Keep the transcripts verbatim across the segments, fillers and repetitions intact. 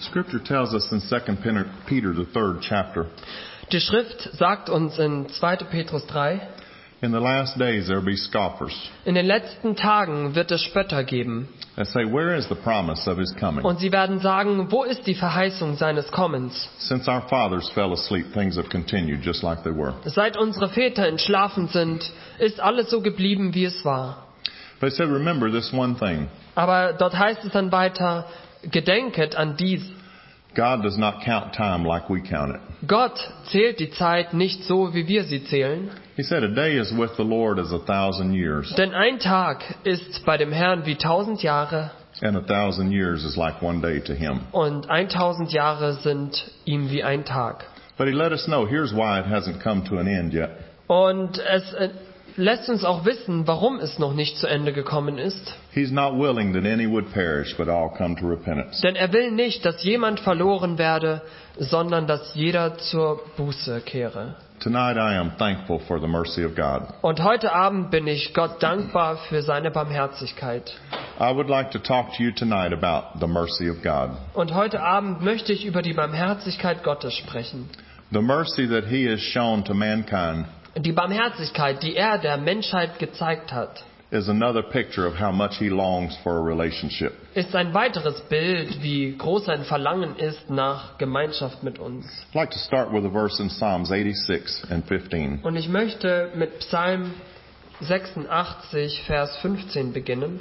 Scripture tells us in Second Peter, the third chapter, Die Schrift sagt uns in zweiter Petrus drei, in the last days there will be scoffers, in den letzten Tagen wird es Spötter geben. that say, where is the promise of his coming? Und sie werden sagen, wo ist die Verheißung seines Kommens? Since our fathers fell asleep, things have continued just like they were. Seit unsere Väter entschlafen sind, ist alles so geblieben, wie es war. But he said, remember this one thing. Aber dort heißt es dann weiter, gedenket an dies. God does not count time like we count it. Gott zählt die Zeit nicht so, wie wir sie zählen. He said, a day is with the Lord as a thousand years, Denn ein Tag ist bei dem Herrn wie tausend Jahre and a thousand years is like one day to him. und eintausend Jahre sind ihm wie ein Tag. But he let us know, here's why it hasn't come to an end yet. Und es äh, lässt uns auch wissen, warum es noch nicht zu Ende gekommen ist. He's not willing that any would perish, but all come to repentance. Denn er will nicht, dass jemand verloren werde, sondern dass jeder zur Buße kehre. Tonight I am thankful for the mercy of God. Und heute Abend bin ich Gott dankbar für seine Barmherzigkeit. I would like to talk to you tonight about the mercy of God. Und heute Abend möchte ich über die Barmherzigkeit Gottes sprechen. The mercy that he has shown to mankind Die Barmherzigkeit, die er der Menschheit gezeigt hat, is another picture of how much he longs for a relationship. ist ein weiteres Bild, wie groß sein Verlangen ist nach Gemeinschaft mit uns. I'd like to start with a verse in Psalms eighty-six and fifteen. Und ich möchte mit Psalm sechsundachtzig, Vers fünfzehn beginnen.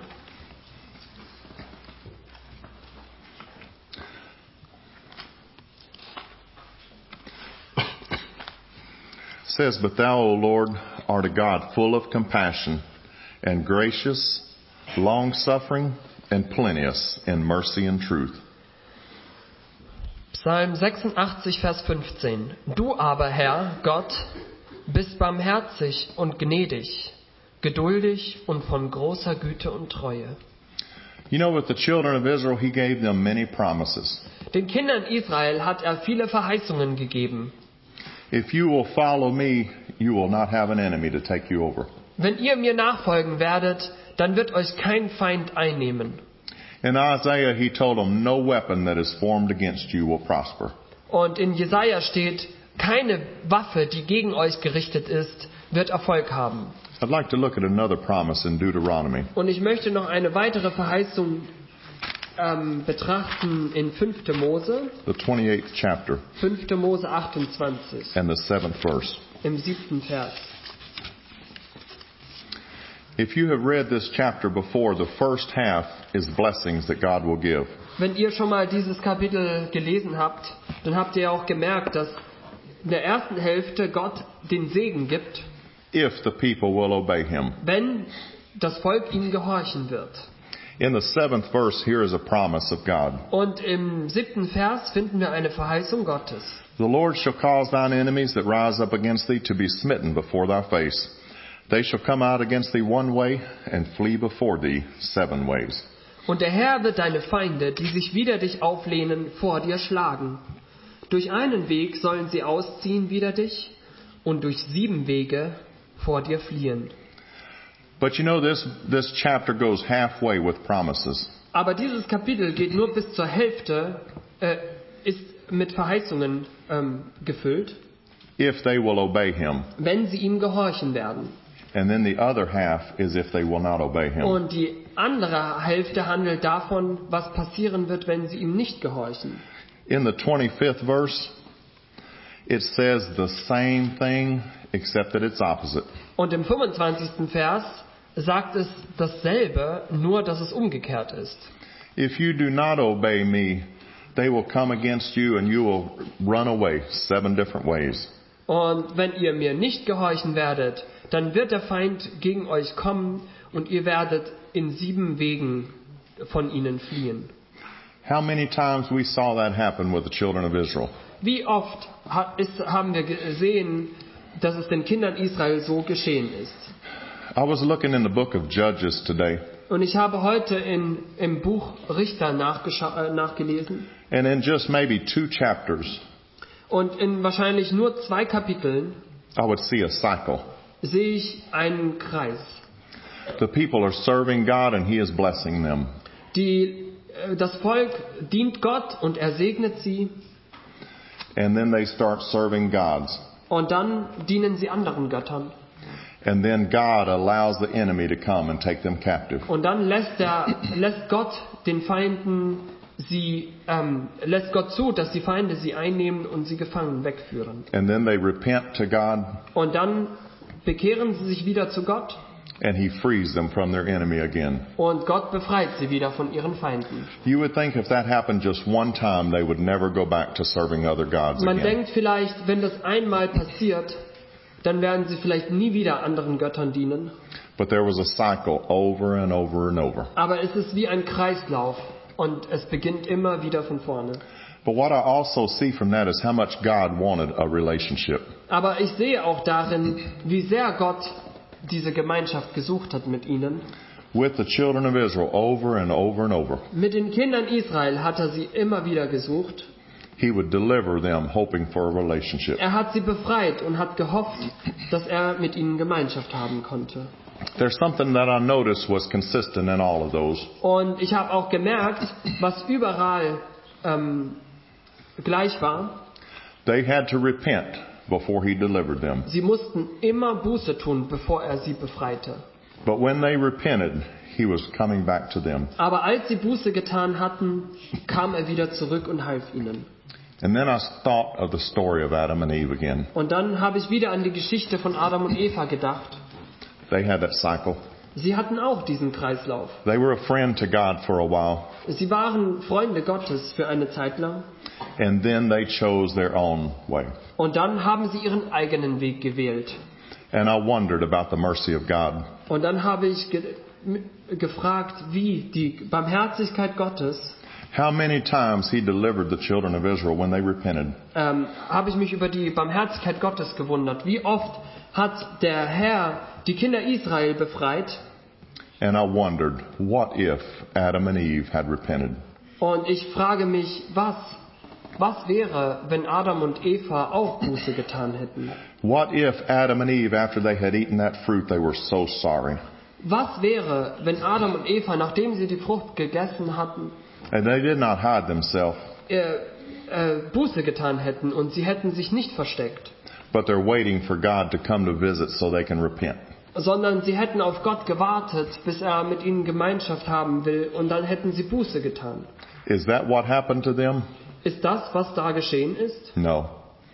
It says, But thou, O Lord, art a God full of compassion and gracious, long-suffering, and plenteous in mercy and truth. Psalm sechsundachtzig, Vers fünfzehn. Du aber, Herr, Gott, bist barmherzig und gnädig, geduldig und von großer Güte und Treue. You know, with the children of Israel, he gave them many promises. Den Kindern Israel hat er viele Verheißungen gegeben. If you will follow me, you will not have an enemy to take you over. Wenn ihr mir nachfolgen werdet, dann wird euch kein Feind einnehmen. In Isaiah, he told them, no weapon that is formed against you will prosper. Und in Jesaja steht, keine Waffe, die gegen euch gerichtet ist, wird Erfolg haben. I'd like to look at another promise in Deuteronomy. Und ich möchte noch eine weitere Verheißung ähm, betrachten in fünfter Mose, The twenty-eighth chapter fünfter Mose achtundzwanzig, and the seventh verse. im siebten Vers. If you have read this chapter before, the first half is blessings that God will give. Wenn ihr schon mal dieses Kapitel gelesen habt, dann habt ihr auch gemerkt, dass in der ersten Hälfte Gott den Segen gibt, If the people will obey him. wenn das Volk ihm gehorchen wird. In the seventh verse, here is a promise of God. Und im siebten Vers finden wir eine Verheißung Gottes. The Lord shall cause thine enemies that rise up against thee to be smitten before thy face. They shall come out against thee one way and flee before thee seven ways. Und der Herr wird deine Feinde, die sich wider dich auflehnen, vor dir schlagen. Durch einen Weg sollen sie ausziehen wider dich und durch sieben Wege vor dir fliehen. But you know, this, this chapter goes halfway with promises. Aber dieses Kapitel geht nur bis zur Hälfte, äh, ist mit Verheißungen ähm, gefüllt, If they will obey him. wenn sie ihm gehorchen werden. And then the other half is if they will not obey him. Und die andere Hälfte handelt davon, was passieren wird, wenn sie ihm nicht gehorchen. In the twenty-fifth verse, it says the same thing except that it's opposite. Und im fünfundzwanzigsten Vers sagt es dasselbe, nur dass es umgekehrt ist. If you do not obey me, they will come against you and you will run away seven different ways. Und wenn ihr mir nicht gehorchen werdet, dann wird der Feind gegen euch kommen und ihr werdet in sieben Wegen von ihnen fliehen. How many times we saw that happen with the children of Israel? Wie oft ha- ist, haben wir gesehen, dass es den Kindern Israel so geschehen ist? I was looking in the book of Judges today, Und ich habe heute in, im Buch Richter nachgescha- äh, nachgelesen. and in just maybe two chapters, Und in wahrscheinlich nur zwei Kapiteln I would see a cycle. sehe ich einen Kreis. The people are serving God and He is blessing them. Die äh, das Volk dient Gott und er segnet sie. And then they start serving gods. Und dann dienen sie anderen Göttern. And then God allows the enemy to come and take them captive. Und dann lässt, der, lässt Gott den Feinden sie, ähm, lässt Gott zu, dass die Feinde sie einnehmen und sie gefangen wegführen. And then they repent to God, Und dann bekehren sie sich wieder zu Gott and He frees them from their enemy again. und Gott befreit sie wieder von ihren Feinden. You would think if that happened just one time, they would never go back to serving other gods Man again. denkt vielleicht, wenn das einmal passiert, dann werden sie vielleicht nie wieder anderen Göttern dienen. But there was a cycle over and over and over. Aber es ist wie ein Kreislauf und es beginnt immer wieder von vorne. But what I also see from that is how much God wanted a relationship. Aber ich sehe auch darin, wie sehr Gott diese Gemeinschaft gesucht hat mit ihnen. With the children of Israel over and over and over. Mit den Kindern Israel hat er sie immer wieder gesucht. He would deliver them hoping for a relationship. Er hat sie befreit und hat gehofft, dass er mit ihnen Gemeinschaft haben konnte. There's something that I noticed was consistent in all of those. Und ich habe auch gemerkt, was überall ähm, gleich war. They had to repent before He delivered them. Sie mussten immer Buße tun, bevor er sie befreite. But when they repented, He was coming back to them. Aber als sie Buße getan hatten, kam er wieder zurück und half ihnen. And then I thought of the story of Adam and Eve again. Und dann habe ich wieder an die Geschichte von Adam und Eva gedacht. They had that cycle. Sie hatten auch diesen Kreislauf. They were a friend to God for a while, Sie waren Freunde Gottes für eine Zeit lang. and then they chose their own way. Und dann haben sie ihren eigenen Weg gewählt. And I wondered about the mercy of God. Und dann habe ich ge m- gefragt, wie die Barmherzigkeit Gottes, How many times He delivered the children of Israel when they repented. ähm, habe ich mich über die Barmherzigkeit Gottes gewundert. Wie oft hat der Herr die Kinder Israel befreit? And I wondered, what if Adam and Eve had repented? Und ich frage mich, was, was wäre, wenn Adam und Eva auch Buße getan hätten? What if Adam and Eve, after they had eaten that fruit, they were so sorry? Was wäre, wenn Adam und Eva, nachdem sie die Frucht gegessen hatten, And they did not hide themselves, äh, äh, Buße getan hätten und sie hätten sich nicht versteckt, but they're waiting for God to come to visit so they can repent. sondern sie hätten auf Gott gewartet, bis er mit ihnen Gemeinschaft haben will und dann hätten sie Buße getan. Is that what happened to them? Ist das, was da geschehen ist? No.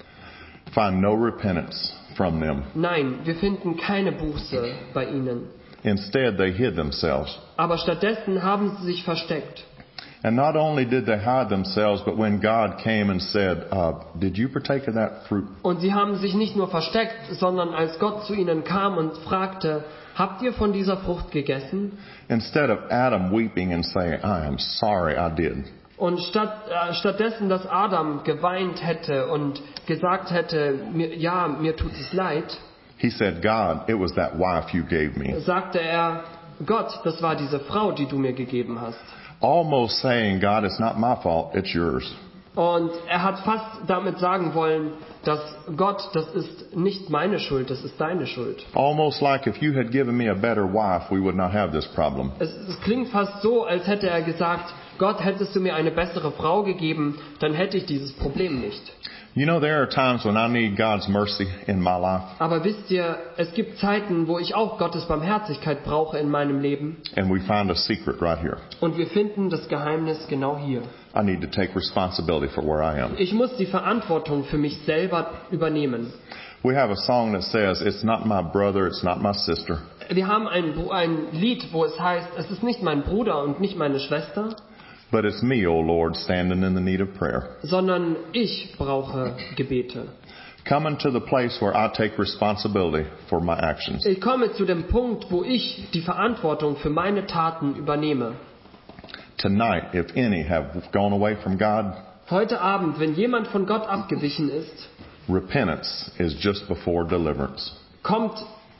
Find no repentance from them. Nein, wir finden keine Buße bei ihnen. Instead, they hid themselves. Aber stattdessen haben sie sich versteckt. And not only did they hide themselves, but when God came and said, uh, did you partake of that fruit? Und sie haben sich nicht nur versteckt, sondern als Gott zu ihnen kam und fragte, habt ihr von dieser Frucht gegessen? Instead of Adam weeping and saying, I am sorry I did. Und statt, äh, stattdessen, dass Adam geweint hätte und gesagt hätte, mir, ja, mir tut es leid, He said, God, it was that wife you gave me. sagte er, Gott, das war diese Frau, die du mir gegeben hast. Almost saying, God, it's not my fault, it's yours. Und er hat fast damit sagen wollen, dass Gott, das ist nicht meine Schuld, das ist deine Schuld. Almost like if you had given me a better wife, we would not have this problem. Es, es klingt fast so, als hätte er gesagt, Gott, hättest du mir eine bessere Frau gegeben, dann hätte ich dieses Problem nicht. You know, there are times when I need God's mercy in my life, Aber wisst ihr, es gibt Zeiten, wo ich auch Gottes Barmherzigkeit brauche in meinem Leben. and we find a secret right here. Und wir finden das Geheimnis genau hier. I need to take responsibility for where I am. Ich muss die Verantwortung für mich selber übernehmen. We have a song that says, it's not my brother, it's not my sister, Wir haben ein, Bu- ein Lied, wo es heißt, es ist nicht mein Bruder und nicht meine Schwester, but it's me, O Lord, standing in the need of prayer. sondern ich brauche Gebete. Coming to the place where I take responsibility for my actions. Ich komme zu dem Punkt, wo ich die Verantwortung für meine Taten übernehme. Tonight, if any have gone away from God, Heute Abend, wenn jemand von Gott abgewichen ist, repentance is just before deliverance. kommt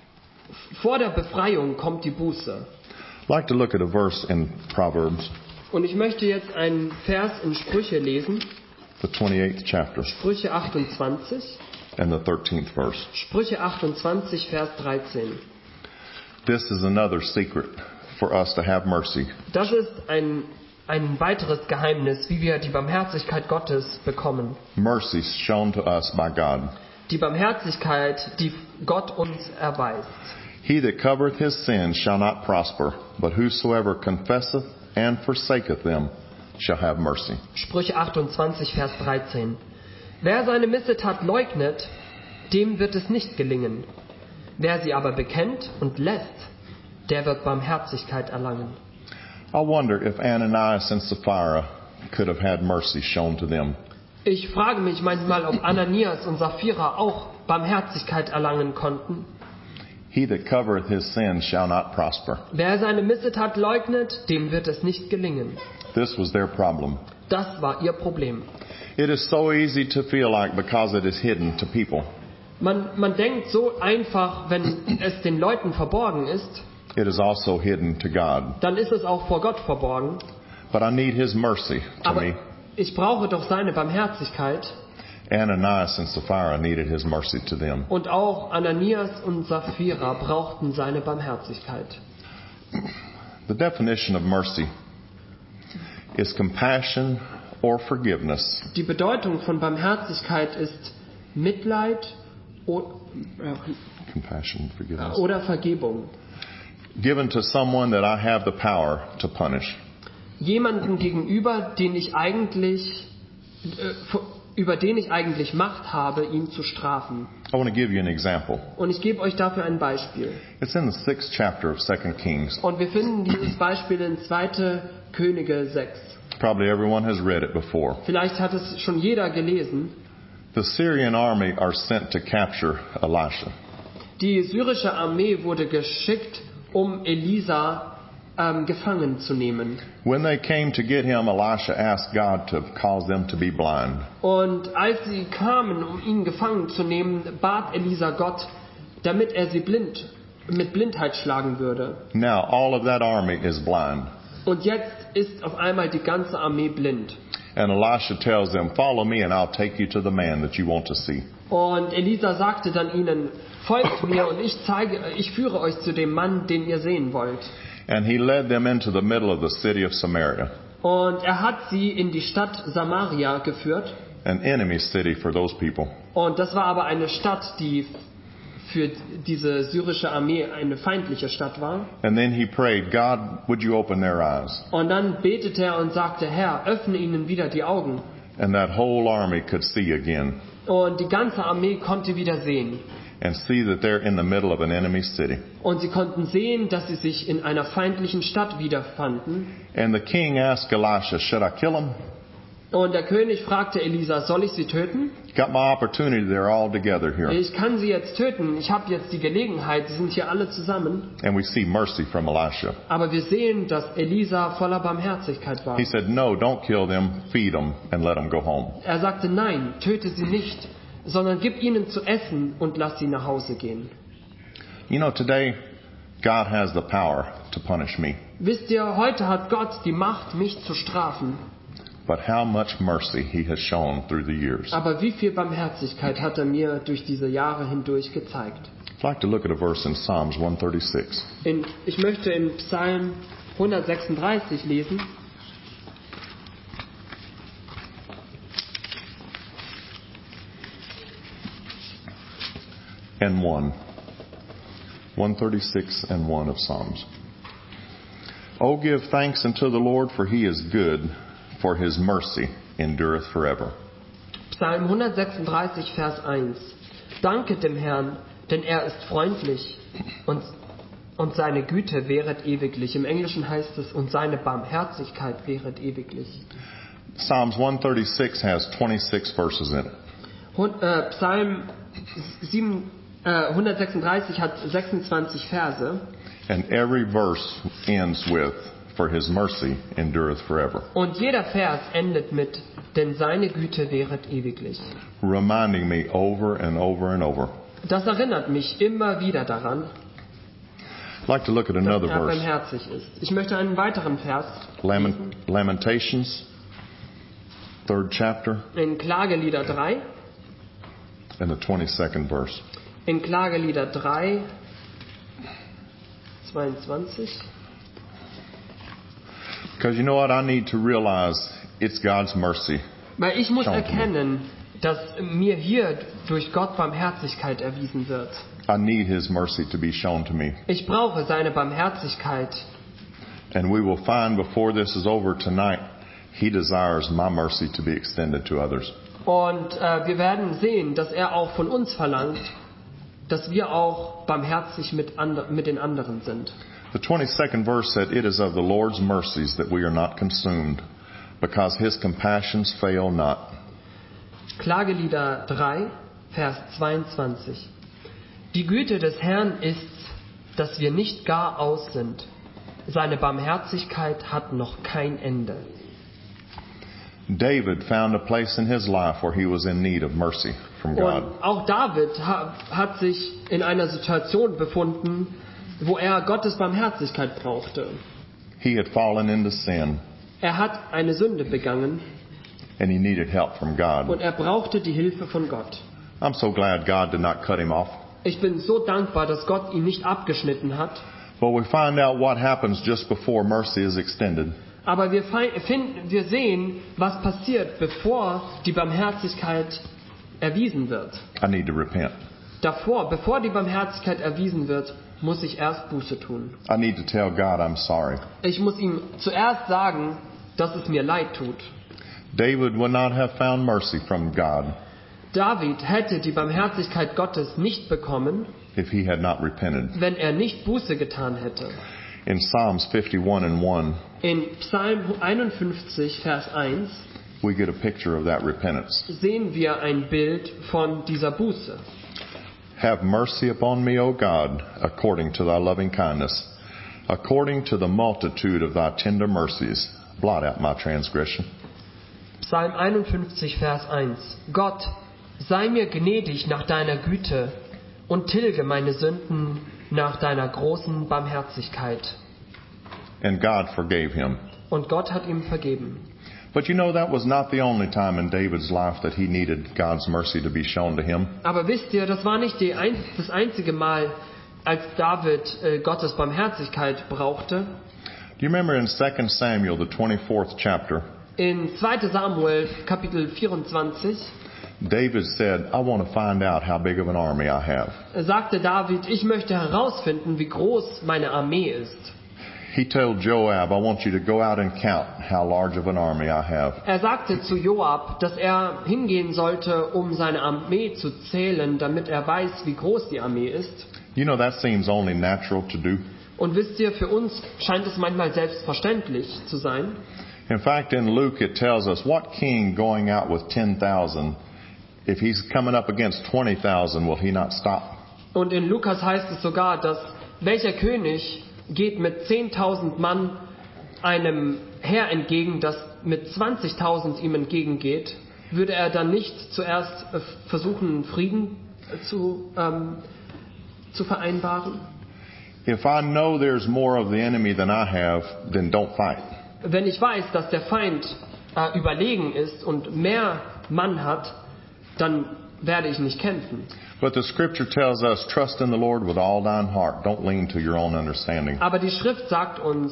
vor der Befreiung kommt die Buße. I'd like to look at a verse in Proverbs, Und ich möchte jetzt einen Vers in Sprüche lesen, the twenty-eighth chapter Sprüche achtundzwanzig, and the thirteenth verse. Sprüche achtundzwanzig, Vers dreizehn. This is another secret for us to have mercy. Das ist ein ein weiteres Geheimnis, wie wir die Barmherzigkeit Gottes bekommen. Mercy shown to us by God. Die Barmherzigkeit, die Gott uns erweist. He that covereth his sins shall not prosper, but whosoever confesseth and forsaketh them shall have mercy. Sprüche achtundzwanzig, Vers dreizehn. Wer seine Missetat leugnet, dem wird es nicht gelingen. Wer sie aber bekennt und lässt, der wird Barmherzigkeit erlangen. I wonder if Ananias and Sapphira could have had mercy shown to them. Ich frage mich manchmal, ob Ananias und Sapphira auch Barmherzigkeit erlangen konnten. He that covereth his sins shall not prosper. Wer seine Missetat leugnet, dem wird es nicht gelingen. This was their problem. Das war ihr Problem. It is so easy to feel like because it is hidden to people, Man, man denkt so einfach, wenn es den Leuten verborgen ist, it is also hidden to God. dann ist es auch vor Gott verborgen. But I need his mercy to Aber me. ich brauche doch seine Barmherzigkeit. Ananias and Sapphira needed his mercy to them. Und auch Ananias und Sapphira brauchten seine Barmherzigkeit. The definition of mercy is compassion or forgiveness Die Bedeutung von Barmherzigkeit ist Mitleid o- compassion, äh, forgiveness oder Vergebung. given to someone that I have the power to punish. Jemanden gegenüber, den ich eigentlich, äh, über den ich eigentlich Macht habe, ihn zu strafen. I want to give you an example. Und ich gebe euch dafür ein Beispiel. It's in the sixth chapter of Second Kings. Und wir finden dieses Beispiel in zweite Könige sechs. Probably everyone has read it before. Vielleicht hat es schon jeder gelesen. The Syrian army are sent to capture Elisha. Die syrische Armee wurde geschickt, um Elisa ähm, gefangen zu nehmen. When they came to get him, Elisha asked God to cause them to be blind. Und als sie kamen, um ihn gefangen zu nehmen, bat Elisa Gott, damit er sie blind, mit Blindheit schlagen würde. Now all of that army is blind. Und jetzt ist auf einmal die ganze Armee blind. And Elisha tells them, follow me and I'll take you to the man that you want to see. Und Elisa sagte dann ihnen, folgt mir und ich zeige, ich führe euch zu dem Mann, den ihr sehen wollt. And he led them into the middle of the city of Samaria, Und er hat sie in die Stadt Samaria geführt. an enemy city for those people. Und das war aber eine Stadt, die für diese syrische Armee eine feindliche Stadt war. And then he prayed, God, would you open their eyes? Und dann betete er und sagte, Herr, öffne ihnen wieder die Augen. And that whole army could see again Und die ganze Armee konnte wieder sehen. and see that they're in the middle of an enemy city. Und sie konnten sehen, dass sie sich in einer feindlichen Stadt wiederfanden. And the king asked Elisha, should I kill them? Und der König fragte Elisa, soll ich sie töten? Got my opportunity, they're all together here. Ich kann sie jetzt töten. Ich habe jetzt die Gelegenheit. Sie sind hier alle zusammen. And we see mercy from Elisha. Aber wir sehen, dass Elisa voller Barmherzigkeit war. He said, no, don't kill them, feed them, and let them go home. Er sagte, nein, töte sie nicht, sondern gib ihnen zu essen und lass sie nach Hause gehen. You know, today, God has the power to punish me. Wisst ihr, heute hat Gott die Macht, mich zu strafen. But how much mercy he has shown through the years. Aber wie viel Barmherzigkeit hat er mir durch diese Jahre hindurch gezeigt? I'd like to look at a verse in Psalms one thirty-six. In, ich möchte in Psalm hundertsechsunddreißig lesen. And one. one thirty-six and one of Psalms. Oh, give thanks unto the Lord, for he is good, for his mercy endureth forever. Psalm hundertsechsunddreißig, Vers eins. Danket dem Herrn, denn er ist freundlich und, und seine Güte währet ewiglich. Im Englischen heißt es, und seine Barmherzigkeit währet ewiglich. Psalms one thirty-six has twenty-six verses in it. Hun- äh, Psalm sieben, äh, hundertsechsunddreißig hat sechsundzwanzig Verse. And every verse ends with, for his mercy endureth forever. Und jeder Vers endet mit, denn seine Güte währet ewiglich. Reminding me over and over and over. Das erinnert mich immer wieder daran, I'd like to look at dass another er verse. barmherzig ist. Ich möchte einen weiteren Vers Lament, Lamentations, third chapter, in Klagelieder drei. and the twenty-second verse. In Klagelieder drei, zweiundzwanzig. Because you know what? I need to realize it's God's mercy. Weil ich muss Schauen Sie. erkennen, dass mir hier durch Gott Barmherzigkeit erwiesen wird. I need His mercy to be shown to me. Ich brauche seine Barmherzigkeit. And we will find before this is over tonight, He desires my mercy to be extended to others. Und äh, wir werden sehen, dass er auch von uns verlangt, dass wir auch barmherzig mit, and- mit den anderen sind. The twenty-second verse said, "It is of the Lord's mercies that we are not consumed, because His compassions fail not." Klagelieder drei, Vers zweiundzwanzig. Die Güte des Herrn ist's, dass wir nicht gar aus sind. Seine Barmherzigkeit hat noch kein Ende. David found a place in his life where he was in need of mercy from God. Und auch David ha- hat sich in einer Situation befunden, wo er Gottes Barmherzigkeit brauchte. He had fallen into sin, Er hat eine Sünde begangen and he needed help from God. und er brauchte die Hilfe von Gott. I'm so glad God did not cut him off. Ich bin so dankbar, dass Gott ihn nicht abgeschnitten hat. But we find out what happens just before mercy is extended. Aber wir, fei- finden, wir sehen, was passiert, bevor die Barmherzigkeit erwiesen wird. I need to repent. Davor, bevor die Barmherzigkeit erwiesen wird, muss ich erst Buße tun. I need to tell God I'm sorry. Ich muss ihm zuerst sagen, dass es mir leid tut. David would not have found mercy from God David hätte die Barmherzigkeit Gottes nicht bekommen, if he had not repented. wenn er nicht Buße getan hätte. In Psalms fifty-one and one, In Psalm einundfünfzig, Vers eins, we get a picture of that repentance. sehen wir ein Bild von dieser Buße. Have mercy upon me, O God, according to thy loving kindness, according to the multitude of thy tender mercies. Blot out my transgression. Psalm einundfünfzig, Vers eins. Gott, sei mir gnädig nach deiner Güte und tilge meine Sünden nach deiner großen Barmherzigkeit. And God forgave him. Und Gott hat ihm vergeben. But you know, that was not the only time in David's life that he needed God's mercy to be shown to him. Aber wisst ihr, das war nicht die ein, das einzige Mal, als David äh, Gottes Barmherzigkeit brauchte. Do you remember in Second Samuel, the twenty-fourth chapter, In zweiter Samuel, Kapitel vierundzwanzig, David said, I want to find out how big of an army I have. sagte David, ich möchte herausfinden, wie groß meine Armee ist. He told Joab, I want you to go out and count how large of an army I have. Er sagte zu Joab, dass er hingehen sollte, um seine Armee zu zählen, damit er weiß, wie groß die Armee ist. You know, that seems only natural to do. Und wisst ihr, für uns scheint es manchmal selbstverständlich zu sein. In fact, in Luke it tells us, what king going out with ten thousand, if he's coming up against twenty thousand, will he not stop? Und in Lukas heißt es sogar, dass welcher König geht mit zehntausend Mann einem Heer entgegen, das mit zwanzigtausend ihm entgegengeht, würde er dann nicht zuerst äh, versuchen, Frieden äh, zu, ähm, zu vereinbaren? If I know there's more of the enemy than I have, then don't fight. Wenn ich weiß, dass der Feind äh, überlegen ist und mehr Mann hat, dann werde ich nicht kämpfen. But the scripture tells us, trust in the Lord with all thine heart. Don't lean to your own understanding. Aber die Schrift sagt uns,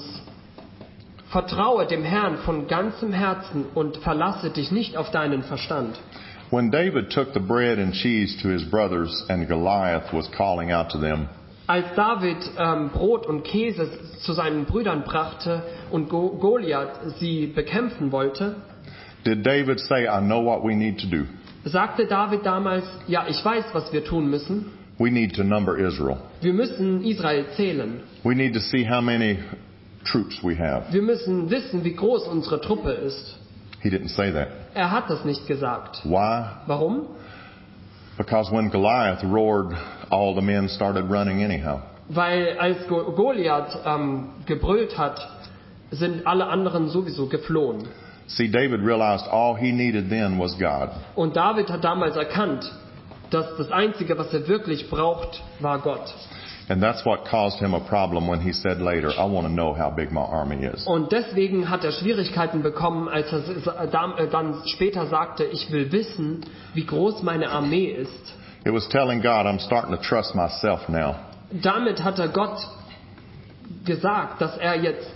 vertraue dem Herrn von ganzem Herzen und verlasse dich nicht auf deinen Verstand. When David took the bread and cheese to his brothers and Goliath was calling out to them, Als David ähm, Brot und Käse zu seinen Brüdern brachte und Go- Goliath sie bekämpfen wollte, did David say, I know what we need to do. sagte David damals, ja, ich weiß, was wir tun müssen. We need to number Israel. Wir müssen Israel zählen. We need to see how many troops we have. Wir müssen wissen, wie groß unsere Truppe ist. He didn't say that. Er hat das nicht gesagt. Why? Warum? Because when Goliath roared, all the men started running anyhow. Weil als Go- Goliath ähm, gebrüllt hat, sind alle anderen sowieso geflohen. See, David realized all he needed then was God. Und David hat damals erkannt, dass das Einzige, was er wirklich braucht, war Gott. And that's what caused him a problem when he said later, I want to know how big my army is. Und deswegen hat er Schwierigkeiten bekommen, als er dann später sagte, ich will wissen, wie groß meine Armee ist. It was telling God, I'm starting to trust myself now. Damit hat er Gott gesagt, dass er jetzt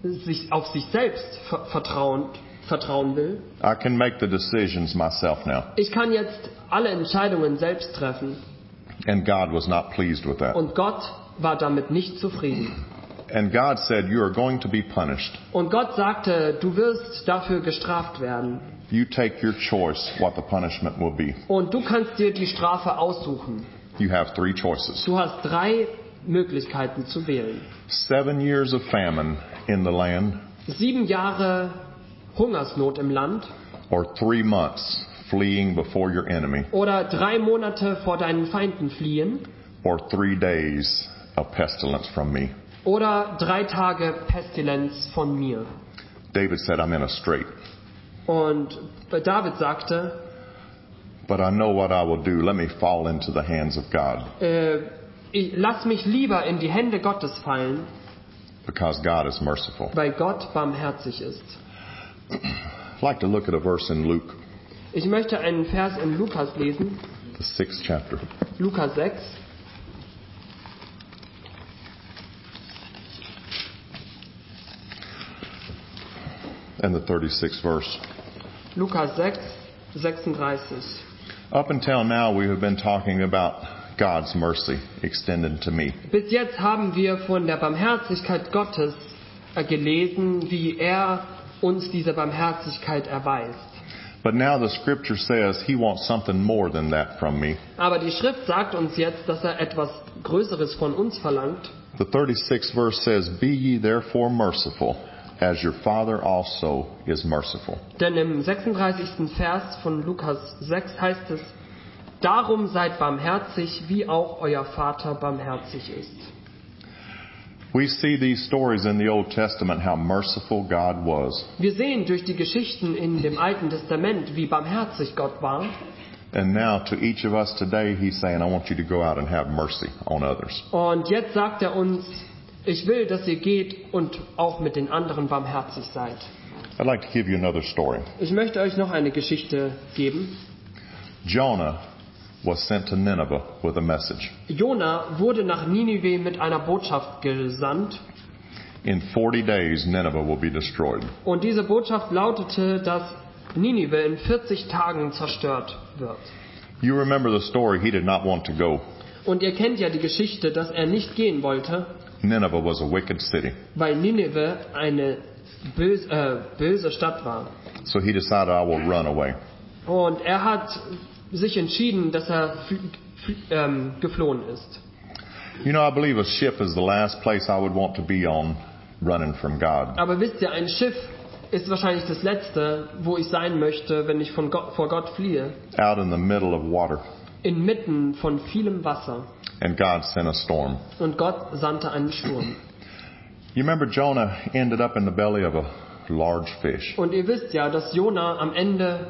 sich auf sich selbst ver- vertrauen, vertrauen will. I can make the decisions myself now. Ich kann jetzt alle Entscheidungen selbst treffen. And God was not pleased with that. Und Gott war damit nicht zufrieden. And God said, you are going to be punished. Und Gott sagte, du wirst dafür gestraft werden. You take your choice what the punishment will be. Und du kannst dir die Strafe aussuchen. You have three choices. Du hast drei Möglichkeiten zu wählen. Seven years of famine in the land, Sieben Jahre Hungersnot im Land or three months fleeing before your enemy, oder drei Monate vor deinen Feinden fliehen or three days of pestilence from me. oder drei Tage Pestilenz von mir. David said, I'm in a strait, Und David sagte, but I know what I will do. Let me fall into the hands of God, äh, ich, lass mich lieber in die Hände Gottes fallen, because God is merciful. weil Gott barmherzig ist. I'd like to look at a verse in Luke, Ich möchte einen Vers in Lukas lesen, the sixth chapter. Lukas sechs. And the thirty-sixth verse. Lukas sechs, sechsunddreißig. Up until now, we have been talking about God's mercy extended to me. Bis jetzt haben wir von der Barmherzigkeit Gottes äh, gelesen, wie er uns diese Barmherzigkeit erweist. But now the scripture says he wants something more than that from me. Aber die Schrift sagt uns jetzt, dass er etwas Größeres von uns verlangt. The thirty-sixth verse says, Be ye therefore merciful, as your Father also is merciful. Denn im sechsunddreißigsten Vers von Lukas sechs heißt es, Darum seid barmherzig, wie auch euer Vater barmherzig ist. We see these stories in the Old Testament how merciful God was. Wir sehen durch die Geschichten in dem Alten Testament, wie barmherzig Gott war. And now to each of us today, he's saying, I want you to go out and have mercy on others. Und jetzt sagt er uns, ich will, dass ihr geht und auch mit den anderen barmherzig seid. I'd like to give you another story. Ich möchte euch noch eine Geschichte geben. Jonah was sent to Nineveh with a message. Jona wurde nach Ninive mit einer Botschaft gesandt. In forty days, Nineveh will be destroyed. Und diese Botschaft lautete, dass Ninive in vierzig Tagen zerstört wird. You remember the story, he did not want to go. Und ihr kennt ja die Geschichte, dass er nicht gehen wollte, Nineveh was a wicked city. weil Ninive eine böse, äh, böse Stadt war. So he decided, I will run away. Und er hat sich entschieden, dass er fl- fl- ähm, geflohen ist. You know, I believe a ship is the last place I would want to be on running from God. Aber wisst ihr, ein Schiff ist wahrscheinlich das Letzte, wo ich sein möchte, wenn ich von Gott, vor Gott fliehe. Out in the middle of water. Inmitten von vielem Wasser. And God sent a storm. Und Gott sandte einen Sturm. You remember Jonah ended up in the belly of a large fish. Und ihr wisst ja, dass Jona am Ende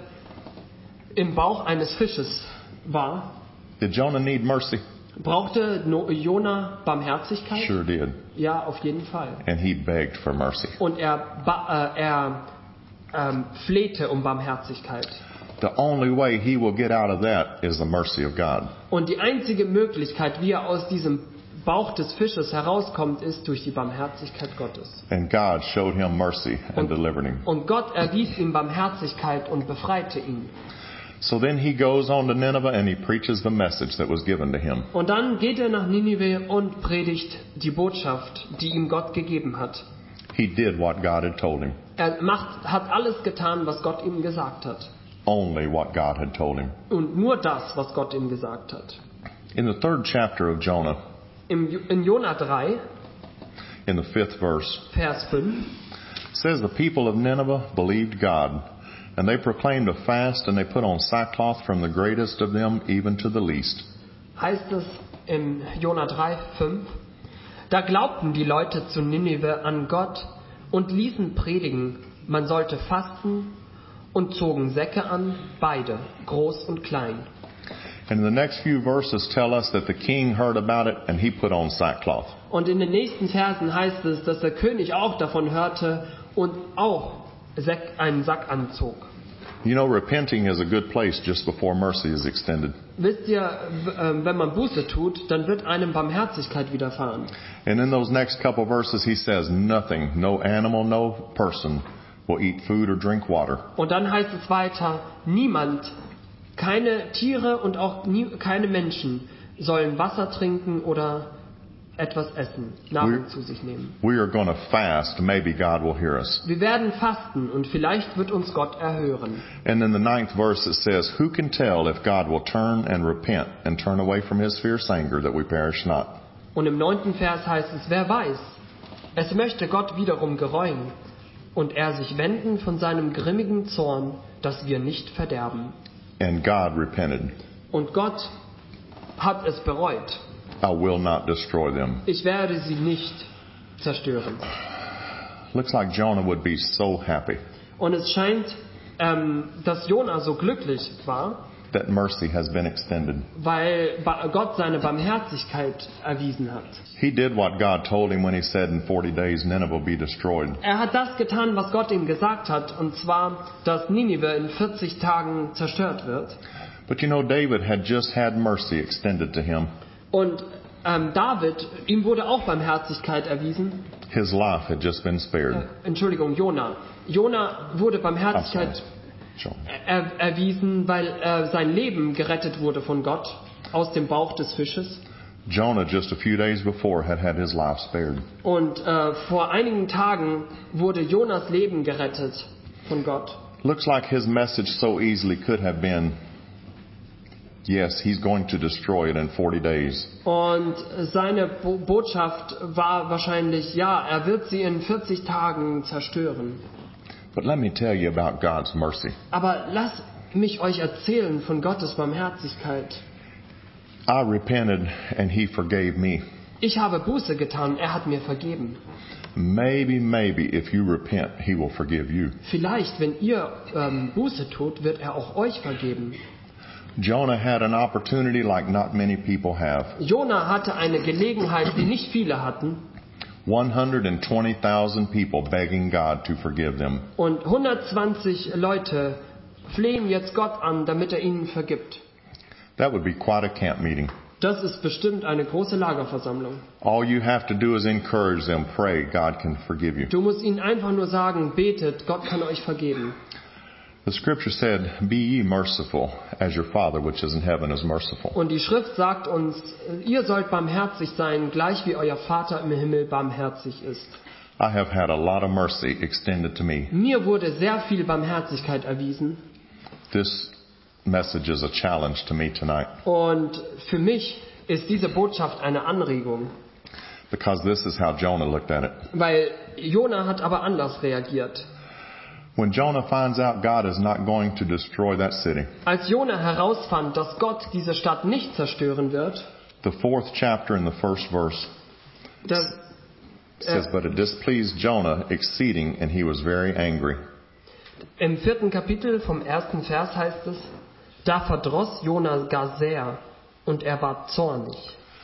im Bauch eines Fisches war. Did Jonah need mercy? Brauchte No- Jona Barmherzigkeit? Sure did. Ja, auf jeden Fall. And he begged for mercy. Und er, ba- äh, er ähm, flehte um Barmherzigkeit. The only way he will get out of that is the mercy of God. Und die einzige Möglichkeit, wie er aus diesem Bauch des Fisches herauskommt, ist durch die Barmherzigkeit Gottes. And God showed him mercy and delivered him. Und Gott erwies ihm Barmherzigkeit und befreite ihn. So then he goes on to Nineveh and he preaches the message that was given to him. Und dann geht er nach Ninive und predigt die Botschaft, die ihm Gott gegeben hat. He did what God had told him. Er macht, hat alles getan, was Gott ihm gesagt hat. Only what God had told him. Und nur das, was Gott ihm gesagt hat. In the third chapter of Jonah, Im, in Jona drei, in the fifth verse, Vers fünf, it says the people of Nineveh believed God, and they proclaimed a fast, and they put on sackcloth from the greatest of them even to the least. heißt es im Jona drei, fünf, da glaubten die Leute zu Ninive an Gott und ließen predigen, man sollte fasten und zogen Säcke an, beide, groß und klein. And the next few verses tell us that the king heard about it and he put on sackcloth. Und in den nächsten Versen heißt es, dass der König auch davon hörte und auch Sack, einen Sack anzog. You know, repenting is a good place just before mercy is extended. Wisst ihr, w- ähm, wenn man Buße tut, dann wird einem Barmherzigkeit widerfahren. And in those next couple verses, he says, nothing, no animal, no person will eat food or drink water. Und dann heißt es weiter, niemand, keine Tiere und auch nie, keine Menschen sollen Wasser trinken oder etwas essen, Nahrung We- zu sich nehmen. We are going to fast. Maybe God will hear us. Wir werden fasten und vielleicht wird uns Gott erhören. And in the ninth verse, it says, who can tell if God will turn and repent and turn away from his fierce anger that we perish not? Und im neunten Vers heißt es, wer weiß, es möchte Gott wiederum gereuen und er sich wenden von seinem grimmigen Zorn, dass wir nicht verderben. And God repented. Und Gott hat es bereut. I will not destroy them. Ich werde sie nicht zerstören. Looks like Jonah would be so happy Und es scheint, ähm, dass Jona so glücklich war, that mercy has been extended. weil ba- Gott seine Barmherzigkeit erwiesen hat. He did what God told him when he said in forty days Nineveh will be destroyed. Er hat das getan, was Gott ihm gesagt hat, und zwar, dass Ninive in vierzig Tagen zerstört wird. But you know, David had just had mercy extended to him. Und ähm, David, ihm wurde auch Barmherzigkeit erwiesen. His life had just been spared. Äh, Entschuldigung, Jona. Jona wurde I'm Barmherzigkeit sorry. Jonah. er, erwiesen, weil äh, sein Leben gerettet wurde von Gott aus dem Bauch des Fisches. Jonah just a few days before had had his life spared. Und äh, vor einigen Tagen wurde Jonas Leben gerettet von Gott. Looks like his message so easily could have been, yes, he's going to destroy it in forty days. Und seine Bo- Botschaft war wahrscheinlich, ja, er wird sie in vierzig Tagen zerstören. But let me tell you about God's mercy. Aber lasst mich euch erzählen von Gottes Barmherzigkeit. I repented and he forgave me. Ich habe Buße getan, er hat mir vergeben. Maybe, maybe if you repent, he will forgive you. Vielleicht, wenn ihr ähm, Buße tut, wird er auch euch vergeben. Jonah had an opportunity like not many people have. Jona hatte eine Gelegenheit, die nicht viele hatten. one hundred twenty thousand people begging God to forgive them. Und hundertzwanzig Leute flehen jetzt Gott an, damit er ihnen vergibt. That would be quite a camp meeting. Das ist bestimmt eine große Lagerversammlung. All you have to do is encourage them, pray, God can forgive you. Du musst ihnen einfach nur sagen, betet, Gott kann euch vergeben. The scripture said, be ye merciful, as your Father which is in heaven is merciful. Und die Schrift sagt uns, ihr sollt barmherzig sein, gleich wie euer Vater im Himmel barmherzig ist. I have had a lot of mercy extended to me. Mir wurde sehr viel Barmherzigkeit erwiesen. This message is a challenge to me tonight, Und für mich ist diese Botschaft eine Anregung. because this is how Jonah looked at it. Weil Jona hat aber anders reagiert. When Jonah finds out God is not going to destroy that city, Als Jona herausfand, dass Gott diese Stadt nicht zerstören wird, the fourth chapter in the first verse da, says, äh, but it displeased Jonah exceeding, and he was very angry. im vierten Kapitel vom ersten Vers heißt es, da verdross Jona gar sehr und er war zornig.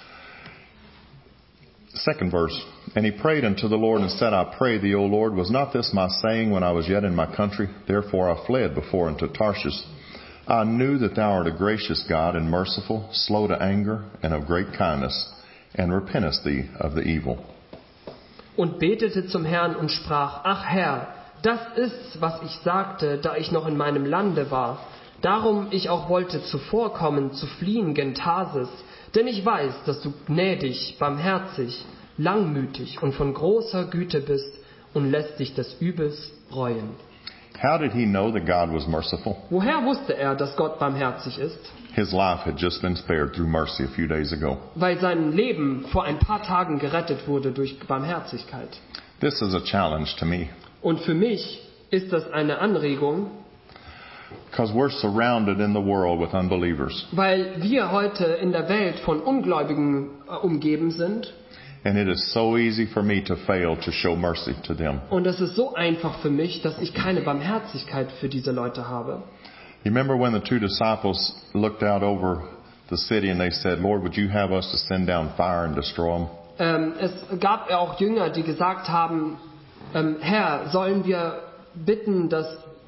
Second verse, and he prayed unto the Lord and said, I pray thee, O Lord, was not this my saying when I was yet in my country? Therefore I fled before unto Tarshish. I knew that thou art a gracious God and merciful, slow to anger, and of great kindness, and repentest thee of the evil. Und betete zum Herrn und sprach, ach Herr, das ist's, was ich sagte, da ich noch in meinem Lande war. Darum ich auch wollte zuvorkommen, zu fliehen gen Tarsis, denn ich weiß, dass du gnädig, barmherzig, langmütig und von großer Güte bist und lässt dich des Übels reuen. How did he know that God was merciful? Woher wusste er, dass Gott barmherzig ist? His life had just been spared through mercy a few days ago. Weil sein Leben vor ein paar Tagen gerettet wurde durch Barmherzigkeit. This is a challenge to me, Und für mich ist das eine Anregung, because we're surrounded in the world with unbelievers. weil wir heute in der Welt von Ungläubigen äh, umgeben sind. And it is so easy for me to fail to show mercy to them. Und es ist so einfach für mich, dass ich keine Barmherzigkeit für diese Leute habe. You remember when the two disciples looked out over the city and they said, Lord, would you have us to send down fire and destroy them? Ähm, es gab ja auch Jünger, die gesagt haben, ähm, Herr, sollen wir bitten, dass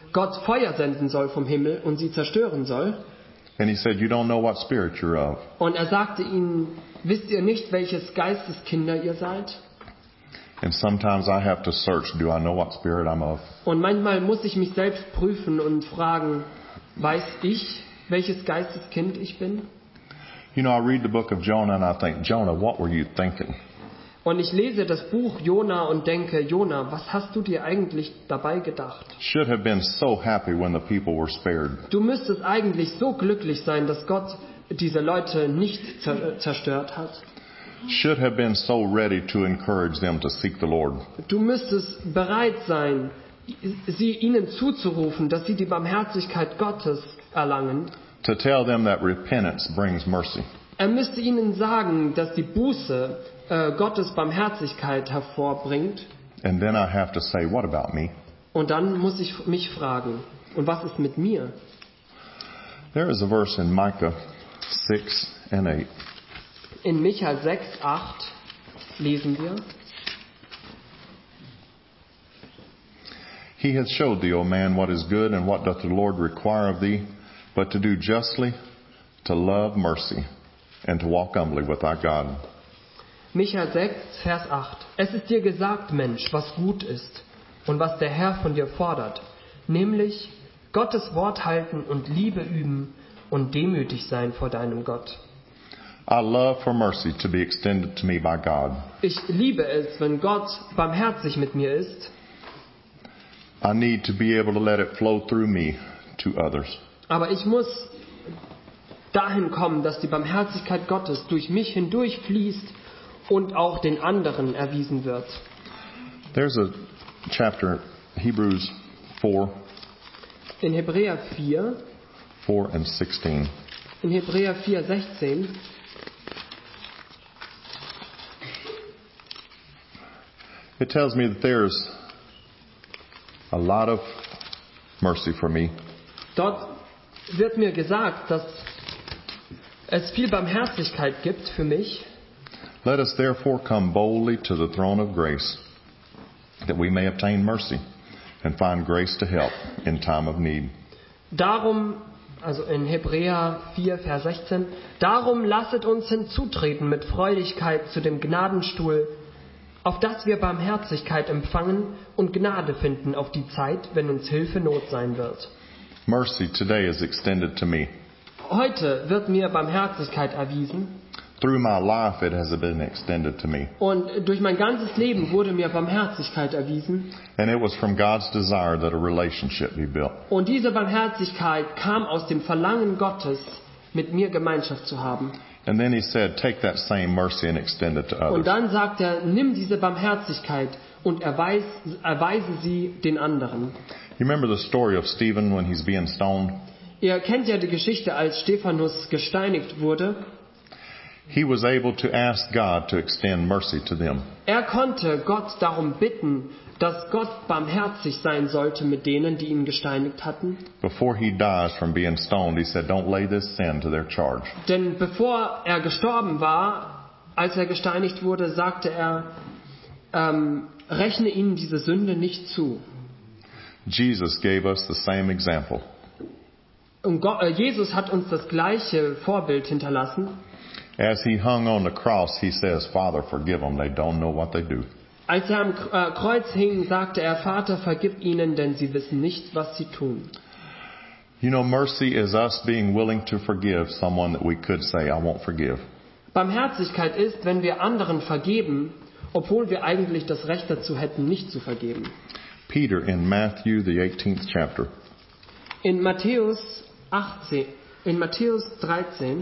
Gott Feuer senden soll vom Himmel und sie zerstören soll. And he said, you don't know what spirit you're of. Und er sagte ihnen, wisst ihr nicht, welches Geistes Kinder ihr seid? And sometimes I have to search, do I know what spirit I'm of? Und manchmal muss ich mich selbst prüfen und fragen, weiß ich, welches Geisteskind ich bin? You know, I read the book of Jonah and I think, Jonah, what were you thinking? Und ich lese das Buch Jona und denke, Jona, was hast du dir eigentlich dabei gedacht? Should have been so happy when the people were spared. Du müsstest eigentlich so glücklich sein, dass Gott diese Leute nicht zer- zerstört hat. Should have been so ready to encourage them to seek the Lord. Du müsstest bereit sein, sie ihnen zuzurufen, dass sie die Barmherzigkeit Gottes erlangen. To tell them that repentance brings mercy. Er müsste ihnen sagen, dass die Buße äh, Gottes Barmherzigkeit hervorbringt. And then I have to say, what about me? Und dann muss ich mich fragen, und was ist mit mir? There is a verse in Micah six and eight. In Micha sechs, acht lesen wir: He hath showed thee, O man, what is good, and what doth the Lord require of thee, but to do justly, to love mercy, and to walk humbly with thy God. Micha sechs, Vers acht. Es ist dir gesagt, Mensch, was gut ist und was der Herr von dir fordert, nämlich Gottes Wort halten und Liebe üben und demütig sein vor deinem Gott. I love for mercy to be extended to me by God. Ich liebe es, wenn Gott barmherzig mit mir ist. I need to be able to let it flow through me to others. Aber ich muss dahin kommen, dass die Barmherzigkeit Gottes durch mich hindurch fließt und auch den anderen erwiesen wird. There's a chapter, Hebrews four, In Hebräer vier, four and sixteen. in Hebräer vier, sechzehn, It tells me that there's a lot of mercy for me. dort wird mir gesagt, dass es viel Barmherzigkeit gibt für mich. Let us therefore come boldly to the throne of grace, that we may obtain mercy and find grace to help in time of need. Darum, also in Hebräer vier, Vers sechzehn, darum lasset uns hinzutreten mit Freudigkeit zu dem Gnadenstuhl, auf dass wir Barmherzigkeit empfangen und Gnade finden auf die Zeit, wenn uns Hilfe Not sein wird. Mercy today is extended to me. Heute wird mir Barmherzigkeit erwiesen Through my life it has been extended to me. und durch mein ganzes Leben wurde mir Barmherzigkeit erwiesen. And it was from God's desire that a relationship be built. Und diese Barmherzigkeit kam aus dem Verlangen Gottes, mit mir Gemeinschaft zu haben. And then he said, take that same mercy and extend it to others. Und dann sagt er, nimm diese Barmherzigkeit und erweis, erweise sie den anderen. You remember the story of Stephen when he's being stoned? Ihr kennt ja die Geschichte, als Stephanus gesteinigt wurde. He was able to ask God to extend mercy to them. Er konnte Gott darum bitten, dass Gott barmherzig sein sollte mit denen, die ihn gesteinigt hatten. Before he dies from being stoned, he said, don't lay this sin to their charge. Denn bevor er gestorben war, als er gesteinigt wurde, sagte er, ähm, rechne ihnen diese Sünde nicht zu. Jesus gave us the same example. Und Gott, äh, Jesus hat uns das gleiche Vorbild hinterlassen. As he hung on the cross, he says, Father, forgive them. They don't know what they do. Als er am äh, Kreuz hing, sagte er, Vater, vergib ihnen, denn sie wissen nicht, was sie tun. You know, mercy is us being willing to forgive someone that we could say, I won't forgive. Barmherzigkeit ist, wenn wir anderen vergeben, obwohl wir eigentlich das Recht dazu hätten, nicht zu vergeben. Peter in Matthew, the eighteenth chapter, In Matthäus achtzehn, in Matthäus dreizehn,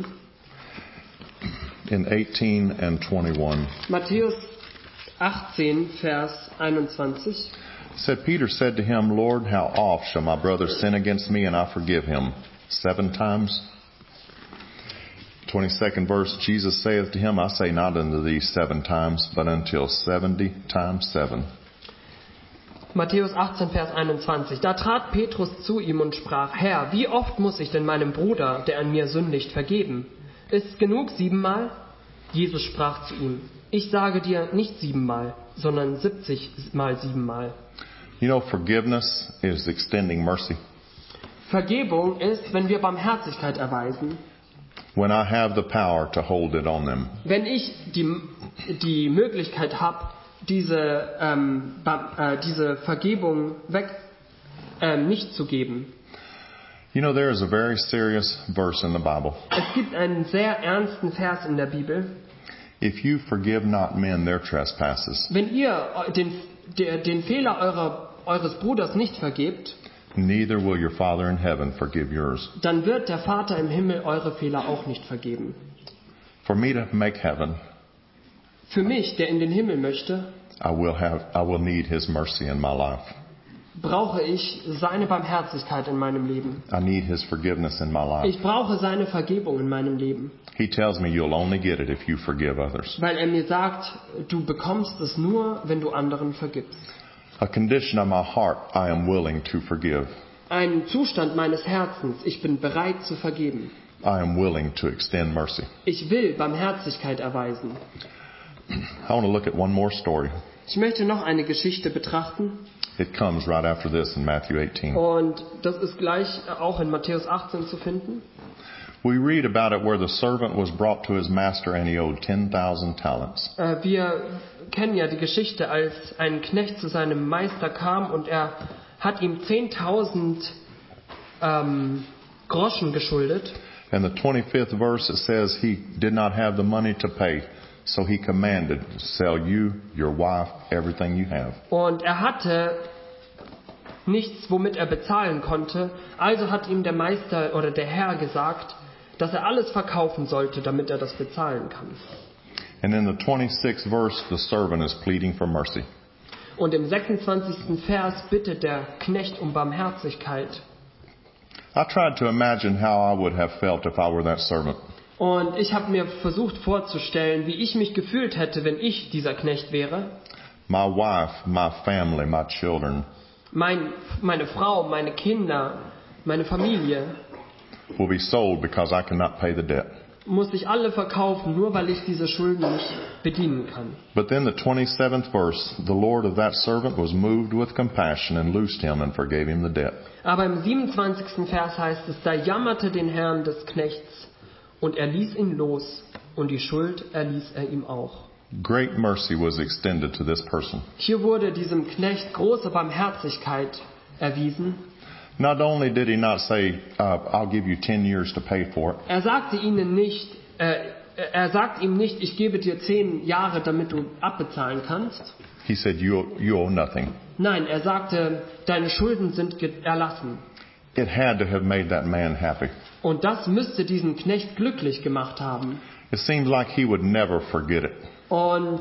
in eighteen and twenty-one, Matthäus achtzehn, Vers einundzwanzig. said, Peter said to him, Lord, how oft shall my brother sin against me and I forgive him? Seven times? twenty-second verse, Jesus saith to him, I say not unto thee seven times, but until seventy times seven. Matthäus achtzehn, Vers einundzwanzig. Da trat Petrus zu ihm und sprach, Herr, wie oft muss ich denn meinem Bruder, der an mir sündigt, vergeben? Ist's genug siebenmal? Jesus sprach zu ihm, ich sage dir nicht siebenmal, sondern siebzig mal siebenmal. You know, forgiveness is extending mercy. Vergebung ist, wenn wir Barmherzigkeit erweisen. When I have the power to hold it on them. Wenn ich die, die Möglichkeit habe, diese, ähm, äh, diese Vergebung weg, äh, nicht zu geben. You know, there is a very serious verse in the Bible. Es gibt einen sehr ernsten Vers in der Bibel. If you forgive not men their trespasses, Wenn ihr den, der, den Fehler eurer, eures Bruders nicht vergebt, neither will your Father in heaven forgive yours. dann wird der Vater im Himmel eure Fehler auch nicht vergeben. For me to make heaven, Für mich, der in den Himmel möchte, I will have, I will need His mercy in my life. brauche ich seine Barmherzigkeit in meinem Leben. I need His forgiveness in my life. Ich brauche seine Vergebung in meinem Leben. He tells me you'll only get it if you forgive others. Weil er mir sagt, du bekommst es nur, wenn du anderen vergibst. A condition of my heart, I am willing to forgive. Ein Zustand meines Herzens, ich bin bereit zu vergeben. I am willing to extend mercy. Ich will Barmherzigkeit erweisen. I want to look at one more story. Ich möchte noch eine Geschichte betrachten. It comes right after this in Matthew eighteen. Und das ist gleich auch in Matthäus achtzehn zu finden. We read about it where the servant was brought to his master and he owed ten thousand talents. Äh, Wir kennen ja die Geschichte, als ein Knecht zu seinem Meister kam und er hat ihm zehntausend ähm, Groschen geschuldet. And the twenty-fifth verse, it says he did not have the money to pay, so he commanded, sell you, your wife, everything you have. Und er hatte nichts, womit er bezahlen konnte. Also hat ihm der Meister oder der Herr gesagt, dass er alles verkaufen sollte, damit er das bezahlen kann. And in the twenty-sixth verse, the servant is pleading for mercy. Und im sechsundzwanzigsten Vers bittet der Knecht um Barmherzigkeit. I tried to imagine how I would have felt if I were that servant. Und ich habe mir versucht vorzustellen, wie ich mich gefühlt hätte, wenn ich dieser Knecht wäre. My wife, my family, my children Mein, meine Frau, meine Kinder, meine Familie will be sold because I cannot pay the debt. muss ich alle verkaufen, nur weil ich diese Schulden nicht bedienen kann. But then the twenty-seventh verse, the Lord of that servant was moved with compassion and loosed him and forgave him the debt. Aber im siebenundzwanzigsten Vers heißt es, da jammerte den Herrn des Knechts und er ließ ihn los und die Schuld erließ er ihm auch. Great mercy was extended to this person. Hier wurde diesem Knecht große Barmherzigkeit erwiesen. Not only did he not say, uh, I'll give you ten years to pay for it, Er sagte ihnen nicht, äh, er sagt ihm nicht, ich gebe dir zehn Jahre, damit du abbezahlen kannst. he said, you, you owe nothing. Nein, er sagte, deine Schulden sind ge- erlassen. It had to have made that man happy. Und das müsste diesen Knecht glücklich gemacht haben. It seems like he would never forget it. Und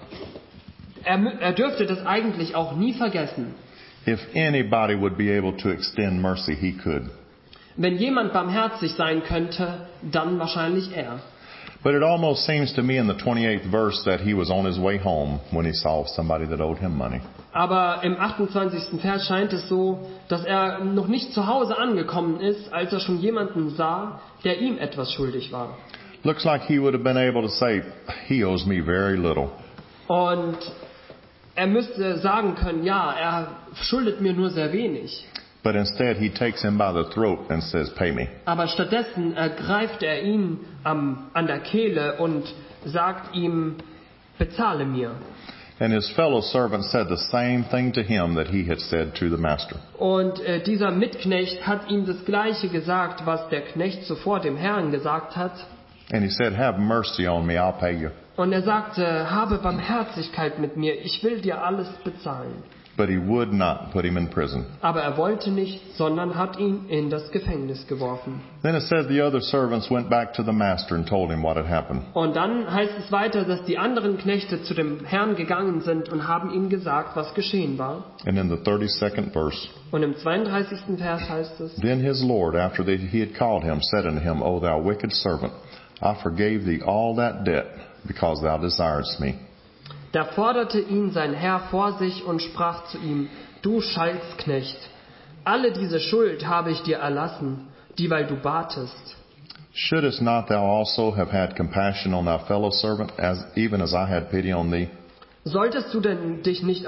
er, mü- er dürfte das eigentlich auch nie vergessen. If anybody would be able to extend mercy, he could. Wenn jemand barmherzig sein könnte, dann wahrscheinlich er. But it almost seems to me in the twenty-eighth verse that he was on his way home when he saw somebody that owed him money. Aber im achtundzwanzigsten Vers scheint es so, dass er noch nicht zu Hause angekommen ist, als er schon jemanden sah, der ihm etwas schuldig war. Looks like he would have been able to say, he owes me very little. Und er müsste sagen können, ja, er schuldet mir nur sehr wenig. But instead he takes him by the throat and says, pay me. Aber stattdessen ergreift er ihn am, an der Kehle und sagt ihm, bezahle mir. And his fellow servant said the same thing to him that he had said to the master. Und äh, dieser Mitknecht hat ihm das Gleiche gesagt, was der Knecht zuvor dem Herrn gesagt hat. And he said, have mercy on me, I'll pay you. Und er sagte, habe Barmherzigkeit mit mir, ich will dir alles bezahlen. But he would not put him in prison. Aber er wollte nicht, sondern hat ihn in das Gefängnis geworfen. Then it says the other servants went back to the master and told him what had happened. Und dann heißt es weiter, dass die anderen Knechte zu dem Herrn gegangen sind und haben ihm gesagt, was geschehen war. And in the thirty-second verse, Und im zweiunddreißigsten Vers heißt es, then his Lord, after that he had called him, said unto him, O thou wicked servant, I forgave thee all that debt, because thou desiredst me. da forderte ihn sein Herr vor sich und sprach zu ihm, du Schalksknecht, alle diese Schuld habe ich dir erlassen, dieweil du batest. Shouldest not thou also have had compassion on thy fellow servant, as even as I had pity on thee? Solltest du denn dich nicht auch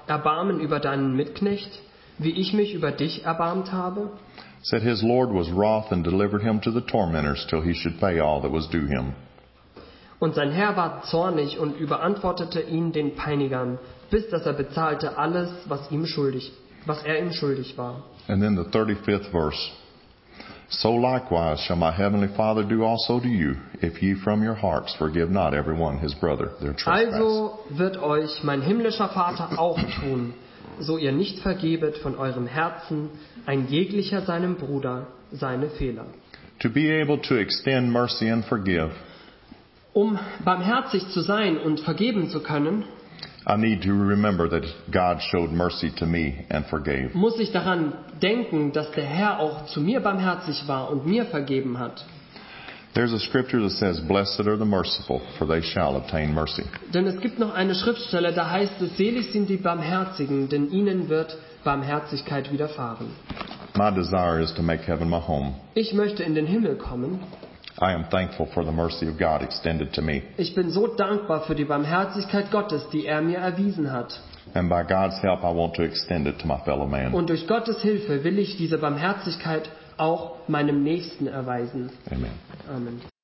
Erbarmen über deinen Mitknecht, wie ich mich über dich erbarmt habe? Said his Lord was wroth and delivered him to the tormentors till he should pay all that was due him. Und sein Herr war zornig und überantwortete ihn den Peinigern, bis dass er bezahlte alles, was ihm schuldig, was er ihm schuldig war. And then the thirty-fifth verse. So likewise shall my heavenly Father do also to you, if ye from your hearts forgive not every one his brother their trespass. Also wird euch mein himmlischer Vater auch tun, so ihr nicht vergebet von eurem Herzen ein jeglicher seinem Bruder seine Fehler. To be able to extend mercy and forgive, Um barmherzig zu sein und vergeben zu können, I need to remember that God showed mercy to me and forgave. muss ich daran denken, dass der Herr auch zu mir barmherzig war und mir vergeben hat. There's a scripture that says, "Blessed are the merciful, for they shall obtain mercy." Denn es gibt noch eine Schriftstelle, da heißt es, selig sind die Barmherzigen, denn ihnen wird Barmherzigkeit widerfahren. My desire is to make heaven my home. Ich möchte in den Himmel kommen. I am thankful for the mercy of God extended to me. Ich bin so dankbar für die Barmherzigkeit Gottes, die er mir erwiesen hat. And by God's help, I want to extend it to my fellow man. Und durch Gottes Hilfe will ich diese Barmherzigkeit auch meinem Nächsten erweisen. Amen. Amen.